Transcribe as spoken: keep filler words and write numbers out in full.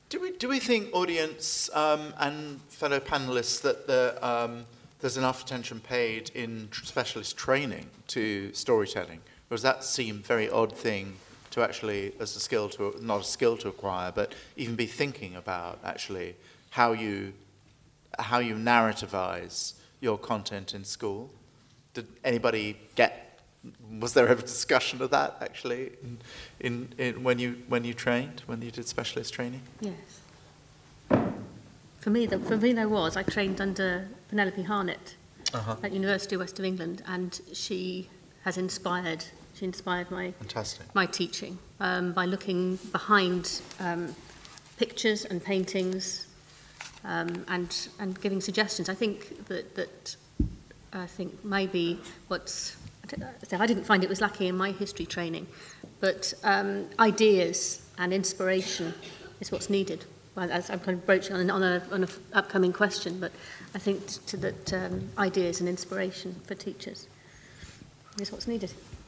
Do we, do we think, audience um, and fellow panellists, that the, um, there's enough attention paid in tr- specialist training to storytelling? Or does that seem a very odd thing to actually, as a skill to, not a skill to acquire, but even be thinking about actually how you, how you narrativize your content in school? Did anybody get, was there ever discussion of that actually in, in, in when you when you trained, when you did specialist training? Yes. For me, the, for me there was. I trained under Penelope Harnett Uh-huh. at University of West of England, and she has inspired. She inspired my Fantastic. my teaching um, by looking behind um, pictures and paintings um, and and giving suggestions. I think that that I think maybe what's I, don't, I didn't find it was lacking in my history training, but um, ideas and inspiration is what's needed. Well, as I'm kind of broaching on an on a, on a f- upcoming question, but I think to that um, ideas and inspiration for teachers is what's needed.